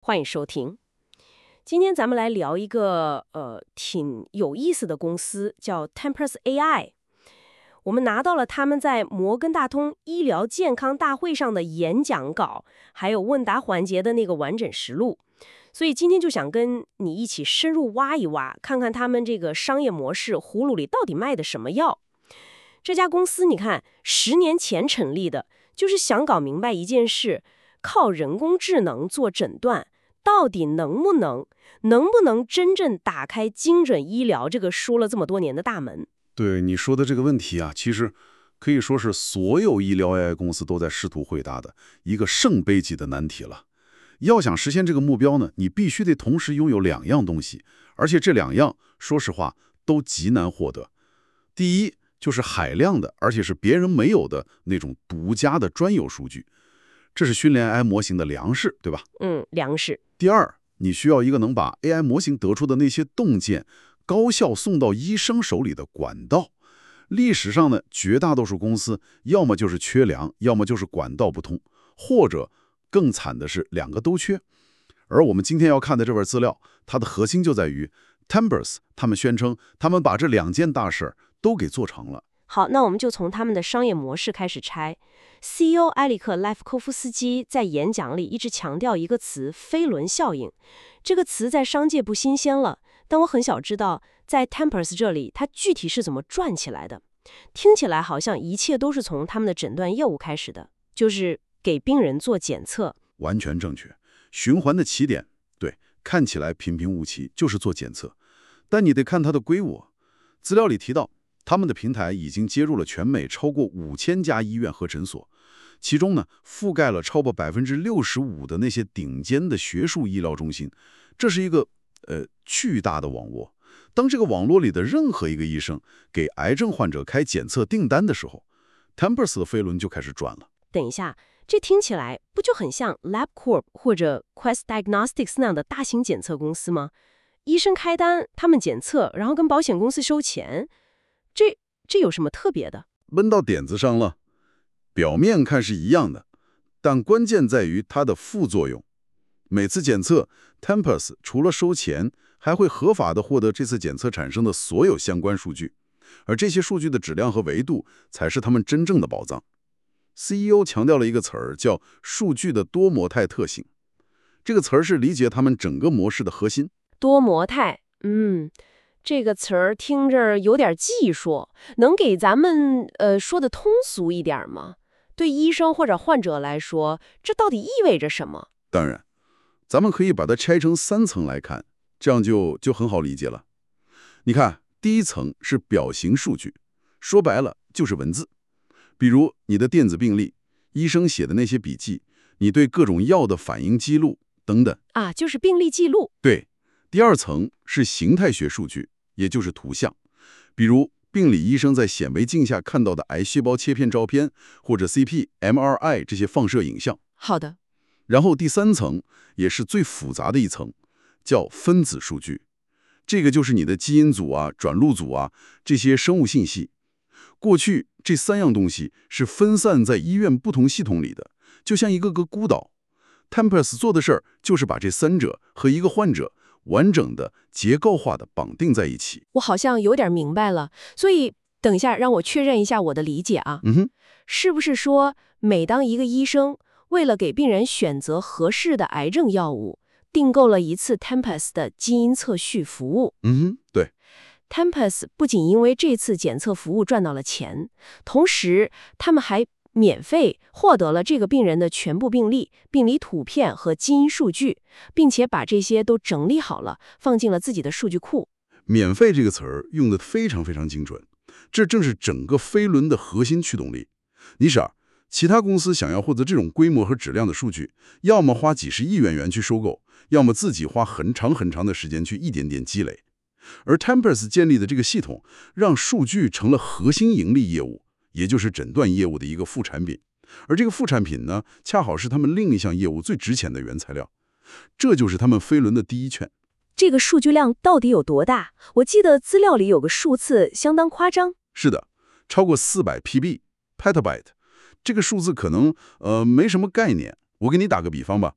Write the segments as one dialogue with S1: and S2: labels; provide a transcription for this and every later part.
S1: 欢迎收听。今天咱们来聊一个挺有意思的公司，叫 Tempus AI。我们拿到了他们在摩根大通医疗健康大会上的演讲稿，还有问答环节的那个完整实录。所以今天就想跟你一起深入挖一挖，看看他们这个商业模式葫芦里到底卖的什么药。这家公司你看，10年前成立的，就是想搞明白一件事，靠人工智能做诊断，到底能不能真正打开精准医疗这个说了这么多年的大门？
S2: 对你说的这个问题啊，其实可以说是所有医疗 AI 公司都在试图回答的一个圣杯级的难题了。要想实现这个目标呢，你必须得同时拥有2样东西，而且这2样，说实话都极难获得。第一，就是海量的，而且是别人没有的那种独家的专有数据，这是训练 AI 模型的粮食，对吧？
S1: 粮食。
S2: 第二，你需要一个能把 AI 模型得出的那些洞见高效送到医生手里的管道。历史上呢，绝大多数公司要么就是缺粮，要么就是管道不通，或者更惨的是2个都缺。而我们今天要看的这份资料，它的核心就在于 Tempus 他们宣称他们把这2件大事都给做成了。
S1: 好，那我们就从他们的商业模式开始拆。CEO 埃里克·莱夫科夫斯基在演讲里一直强调一个词——飞轮效应。这个词在商界不新鲜了，但我很想知道，在 Tempus 这里，它具体是怎么转起来的？听起来好像一切都是从他们的诊断业务开始的，就是给病人做检测。
S2: 完全正确，循环的起点，对，看起来平平无奇，就是做检测。但你得看它的规模。资料里提到，他们的平台已经接入了全美超过5000家医院和诊所，其中呢，覆盖了超过65%的那些顶尖的学术医疗中心。这是一个巨大的网络。当这个网络里的任何一个医生给癌症患者开检测订单的时候， Tempus 的飞轮就开始转了。
S1: 等一下，这听起来不就很像 LabCorp 或者 Quest Diagnostics 那样的大型检测公司吗？医生开单，他们检测，然后跟保险公司收钱，这有什么特别的？
S2: 问到点子上了。表面看是一样的，但关键在于它的副作用。每次检测 Tempus 除了收钱，还会合法的获得这次检测产生的所有相关数据，而这些数据的质量和维度才是他们真正的宝藏。CEO 强调了一个词儿，叫数据的多模态特性。这个词儿是理解他们整个模式的核心。
S1: 多模态，这个词儿听着有点技术，能给咱们说的通俗一点吗？对医生或者患者来说，这到底意味着什么？
S2: 当然，咱们可以把它拆成3层来看，这样就很好理解了。你看，第一层是表型数据，说白了就是文字，比如你的电子病历、医生写的那些笔记、你对各种药的反应记录等等。
S1: 啊，就是病历记录。
S2: 对。第2层是形态学数据，也就是图像，比如病理医生在显微镜下看到的癌细胞切片照片，或者 CT、MRI 这些放射影像。
S1: 好的。
S2: 然后第3层也是最复杂的一层，叫分子数据。这个就是你的基因组啊、转录组啊这些生物信息。过去这3样东西是分散在医院不同系统里的，就像一个个孤岛。Tempus 做的事儿就是把这3者和一个患者完整的结构化的绑定在一起。
S1: 我好像有点明白了，所以等一下让我确认一下我的理解啊。是不是说每当一个医生为了给病人选择合适的癌症药物，订购了一次 Tempus 的基因测序服务？
S2: 对。
S1: Tempus 不仅因为这次检测服务赚到了钱，同时他们还免费获得了这个病人的全部病历、病理图片和基因数据，并且把这些都整理好了，放进了自己的数据库。
S2: 免费这个词儿用得非常非常精准，这正是整个飞轮的核心驱动力。你想，其他公司想要获得这种规模和质量的数据，要么花几十亿元去收购，要么自己花很长很长的时间去一点点积累。而 Tempus 建立的这个系统，让数据成了核心盈利业务，也就是诊断业务的一个副产品。而这个副产品呢，恰好是他们另一项业务最值钱的原材料。这就是他们飞轮的第一圈。
S1: 这个数据量到底有多大？我记得资料里有个数字相当夸张。
S2: 是的，超过400 PB，petabyte。这个数字可能没什么概念，我给你打个比方吧。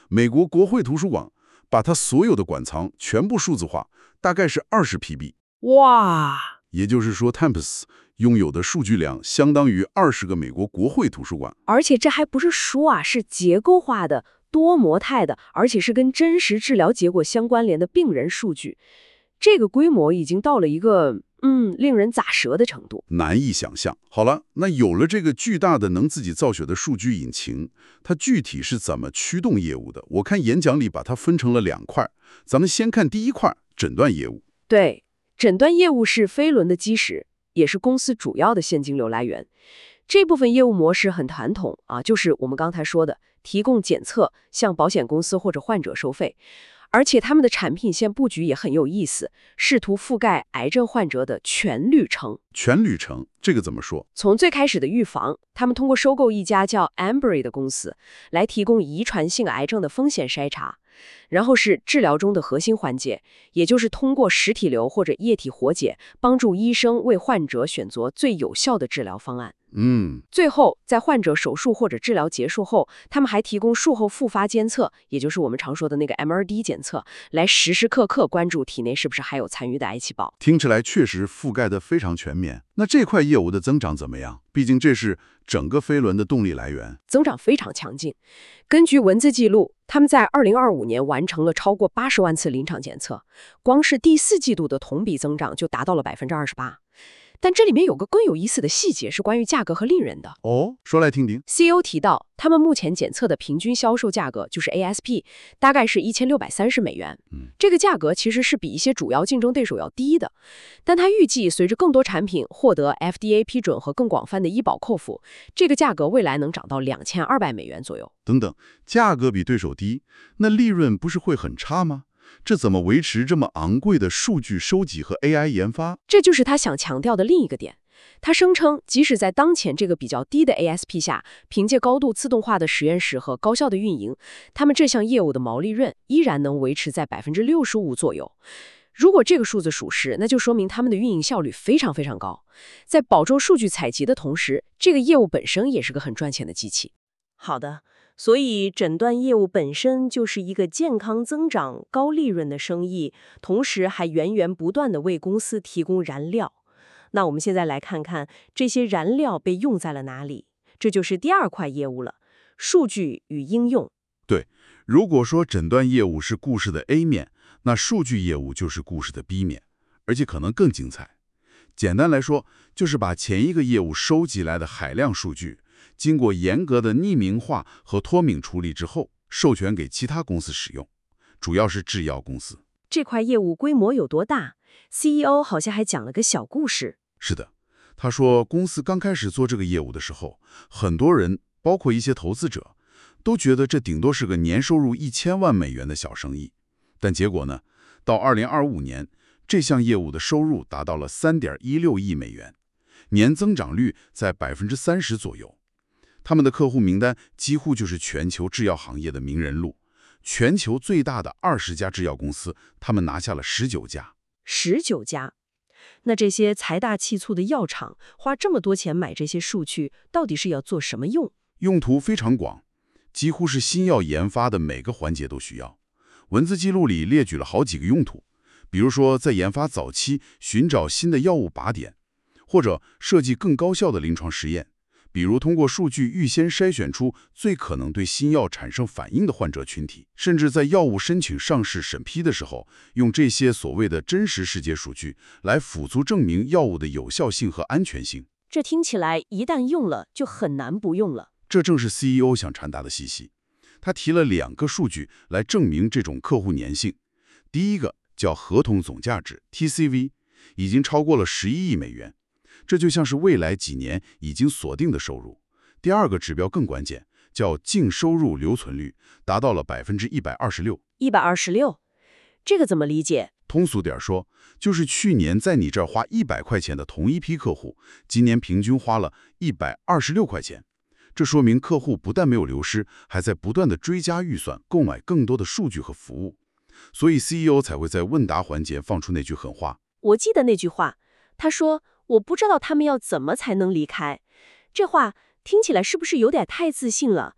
S2: 美国国会图书馆把它所有的馆藏全部数字化，大概是20 PB。
S1: 哇，
S2: 也就是说 Tempus 拥有的数据量相当于20个美国国会图书馆。
S1: 而且这还不是书啊，是结构化的、多模态的，而且是跟真实治疗结果相关联的病人数据。这个规模已经到了一个令人咋舌的程度，
S2: 难以想象。好了，那有了这个巨大的能自己造血的数据引擎，它具体是怎么驱动业务的？我看演讲里把它分成了2块，咱们先看第一块，诊断业务。
S1: 对，诊断业务是飞轮的基石，也是公司主要的现金流来源。这部分业务模式很传统啊，就是我们刚才说的，提供检测，向保险公司或者患者收费。而且他们的产品线布局也很有意思，试图覆盖癌症患者的全旅程。
S2: 全旅程，这个怎么说？
S1: 从最开始的预防，他们通过收购一家叫 Ambry 的公司，来提供遗传性癌症的风险筛查。然后是治疗中的核心环节，也就是通过实体瘤或者液体活检，帮助医生为患者选择最有效的治疗方案。最后，在患者手术或者治疗结束后，他们还提供术后复发监测，也就是我们常说的那个 MRD 检测，来时时刻刻关注体内是不是还有残余的癌细胞。
S2: 听起来确实覆盖得非常全面。那这块业务的增长怎么样？毕竟这是整个飞轮的动力来源。
S1: 增长非常强劲。根据文字记录，他们在2025年完成了超过80万次临场检测，光是第4季度的同比增长就达到了28%。但这里面有个更有意思的细节，是关于价格和利润的。
S2: 哦，说来听听。
S1: CEO 提到，他们目前检测的平均销售价格，就是 ASP， 大概是$1630。这个价格其实是比一些主要竞争对手要低的。但他预计，随着更多产品获得 FDA 批准和更广泛的医保扣付，这个价格未来能涨到$2200左右。
S2: 等等，价格比对手低，那利润不是会很差吗？这怎么维持这么昂贵的数据收集和 AI 研发？
S1: 这就是他想强调的另一个点。他声称，即使在当前这个比较低的 ASP 下，凭借高度自动化的实验室和高效的运营，他们这项业务的毛利润依然能维持在65%左右。如果这个数字属实，那就说明他们的运营效率非常非常高。在保证数据采集的同时，这个业务本身也是个很赚钱的机器。好的。所以，诊断业务本身就是一个健康增长、高利润的生意，同时还源源不断地为公司提供燃料。那我们现在来看看这些燃料被用在了哪里，这就是第2块业务了：数据与应用。
S2: 对，如果说诊断业务是故事的 A 面，那数据业务就是故事的 B 面，而且可能更精彩。简单来说，就是把前一个业务收集来的海量数据，经过严格的匿名化和脱敏处理之后，授权给其他公司使用，主要是制药公司。
S1: 这块业务规模有多大？ CEO 好像还讲了个小故事。
S2: 是的，他说公司刚开始做这个业务的时候，很多人，包括一些投资者，都觉得这顶多是个年收入1000万美元的小生意。但结果呢，到2025年，这项业务的收入达到了3.16亿美元，年增长率在30%左右。他们的客户名单几乎就是全球制药行业的名人录，全球最大的20家制药公司，他们拿下了19家。
S1: 19家。那这些财大气粗的药厂花这么多钱买这些数据，到底是要做什么用？
S2: 用途非常广，几乎是新药研发的每个环节都需要。文字记录里列举了好几个用途，比如说在研发早期寻找新的药物靶点，或者设计更高效的临床实验，比如通过数据预先筛选出最可能对新药产生反应的患者群体，甚至在药物申请上市审批的时候，用这些所谓的真实世界数据来辅助证明药物的有效性和安全性。
S1: 这听起来一旦用了就很难不用了。
S2: 这正是 CEO 想传达的信息。他提了2个数据来证明这种客户粘性。第一个叫合同总价值 TCV， 已经超过了11亿美元，这就像是未来几年已经锁定的收入。第2个指标更关键，叫净收入留存率，达到了126%。
S1: 126，这个怎么理解？
S2: 通俗点说，就是去年在你这儿花100块钱的同一批客户，今年平均花了126块钱。这说明客户不但没有流失，还在不断的追加预算，购买更多的数据和服务。所以 CEO 才会在问答环节放出那句狠话。
S1: 我记得那句话，他说我不知道他们要怎么才能离开。这话听起来是不是有点太自信了？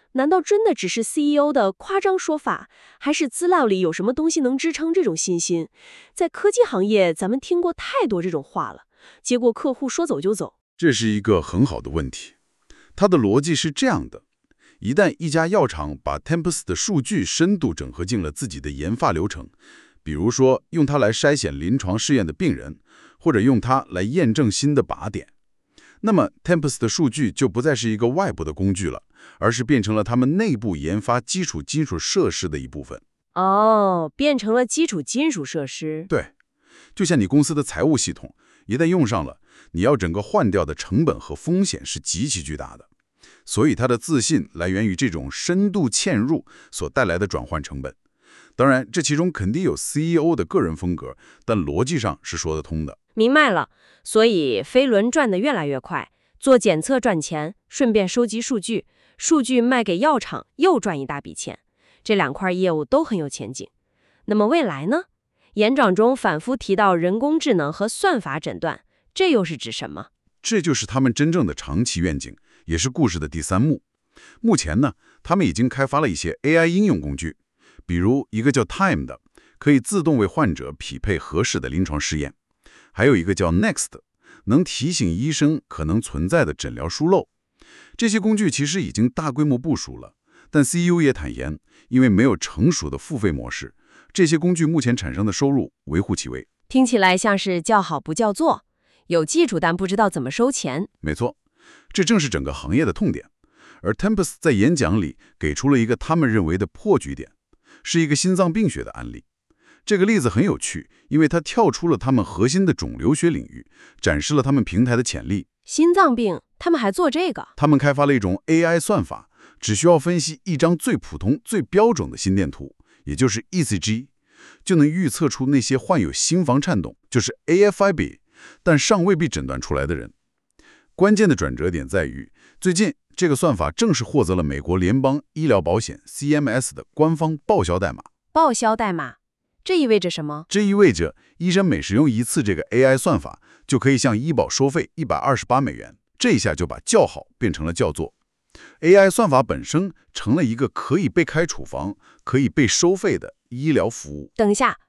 S1: 难道真的只是 CEO 的夸张说法，还是资料里有什么东西能支撑这种信心？在科技行业，咱们听过太多这种话了，结果客户说走就走。
S2: 这是一个很好的问题。它的逻辑是这样的：一旦一家药厂把 Tempus 的数据深度整合进了自己的研发流程，比如说用它来筛选临床试验的病人，或者用它来验证新的靶点，那么 Tempus 的数据就不再是一个外部的工具了，而是变成了他们内部研发基础设施的一部分。
S1: 哦，变成了基础金属设施。
S2: 对，就像你公司的财务系统，一旦用上了，你要整个换掉的成本和风险是极其巨大的。所以它的自信来源于这种深度嵌入所带来的转换成本。当然，这其中肯定有 CEO 的个人风格，但逻辑上是说得通的。
S1: 明白了，所以飞轮转得越来越快，做检测赚钱，顺便收集数据，数据卖给药厂又赚一大笔钱，这两块业务都很有前景。那么未来呢？演讲中反复提到人工智能和算法诊断，这又是指什么？
S2: 这就是他们真正的长期愿景，也是故事的第三幕。目前呢，他们已经开发了一些 AI 应用工具，比如一个叫 Time 的，可以自动为患者匹配合适的临床试验；还有一个叫 Next， 能提醒医生可能存在的诊疗疏漏。这些工具其实已经大规模部署了，但 CEO 也坦言，因为没有成熟的付费模式，这些工具目前产生的收入微乎其微。
S1: 听起来像是叫好不叫座，有技术但不知道怎么收钱。
S2: 没错，这正是整个行业的痛点。而 Tempus 在演讲里给出了一个他们认为的破局点，是一个心脏病学的案例。这个例子很有趣，因为它跳出了他们核心的肿瘤学领域，展示了他们平台的潜力。
S1: 心脏病，他们还做这个？
S2: 他们开发了一种 AI 算法，只需要分析一张最普通、最标准的心电图，也就是 ECG， 就能预测出那些患有心房颤动，就是 AFib， 但尚未被诊断出来的人。关键的转折点在于，最近这个算法正式获得了美国联邦医疗保险 CMS 的官方报销代码。
S1: 报销代码，这意味着什么？
S2: 这意味着医生每使用一次这个 AI 算法，就可以向医保收费$128，这一下就把叫好变成了叫座。AI 算法本身成了一个可以被开处方、可以被收费的医疗服务。
S1: 等一下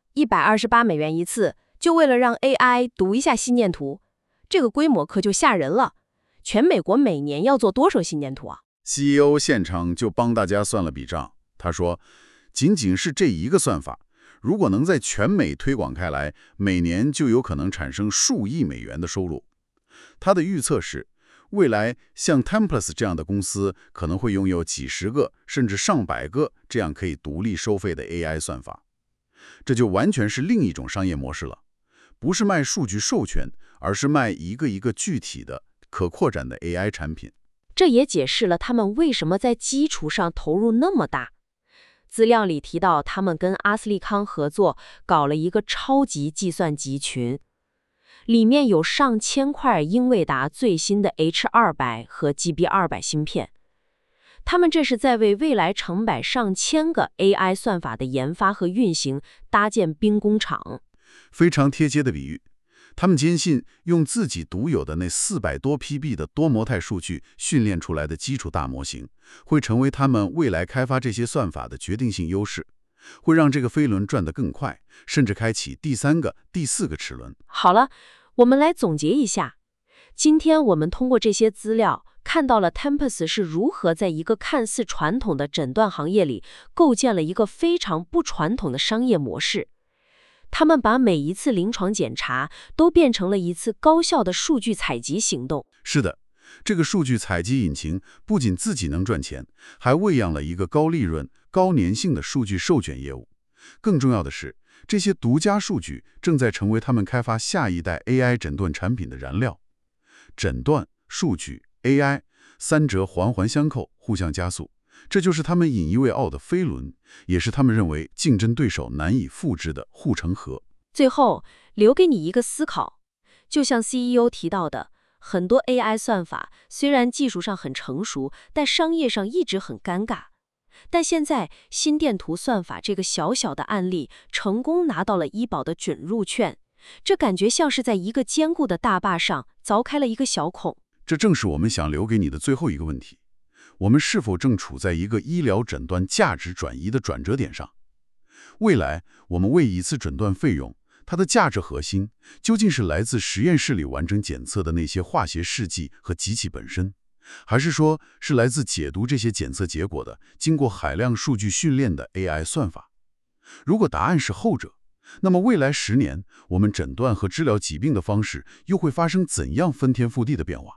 S1: ，$128一次，就为了让 AI 读一下心电图，这个规模可就吓人了。全美国每年要做多少心电图啊？
S2: CEO 现场就帮大家算了笔账，他说，仅仅是这一个算法，如果能在全美推广开来，每年就有可能产生数亿美元的收入。他的预测是，未来像 Tempus 这样的公司可能会拥有几十个甚至上百个这样可以独立收费的 AI 算法。这就完全是另一种商业模式了，不是卖数据授权，而是卖一个一个具体的可扩展的 AI 产品。
S1: 这也解释了他们为什么在基础上投入那么大。资料里提到，他们跟阿斯利康合作搞了一个超级计算集群，里面有上千块英伟达最新的 H200和 GB200 芯片。他们这是在为未来成百上千个 AI 算法的研发和运行搭建兵工厂。
S2: 非常贴切的比喻。他们坚信，用自己独有的那400多 PB 的多模态数据训练出来的基础大模型，会成为他们未来开发这些算法的决定性优势，会让这个飞轮转得更快，甚至开启第3个、第4个齿轮。
S1: 好了，我们来总结一下。今天我们通过这些资料，看到了 Tempus 是如何在一个看似传统的诊断行业里，构建了一个非常不传统的商业模式。他们把每一次临床检查都变成了一次高效的数据采集行动。
S2: 是的，这个数据采集引擎不仅自己能赚钱，还喂养了一个高利润、高粘性的数据授权业务。更重要的是，这些独家数据正在成为他们开发下一代 AI 诊断产品的燃料。诊断、数据、AI 三者环环相扣，互相加速。这就是他们引以为傲的飞轮，也是他们认为竞争对手难以复制的护城河。
S1: 最后，留给你一个思考，就像 CEO 提到的，很多 AI 算法虽然技术上很成熟，但商业上一直很尴尬。但现在心电图算法这个小小的案例，成功拿到了医保的准入券，这感觉像是在一个坚固的大坝上凿开了一个小孔。
S2: 这正是我们想留给你的最后一个问题。 我们是否正处在一个医疗诊断价值转移的转折点上？未来，我们为一次诊断费用，它的价值核心究竟是来自实验室里完成检测的那些化学试剂和机器本身，还是说是来自解读这些检测结果的经过海量数据训练的 AI 算法？如果答案是后者，那么未来10年，我们诊断和治疗疾病的方式又会发生怎样翻天覆地的变化？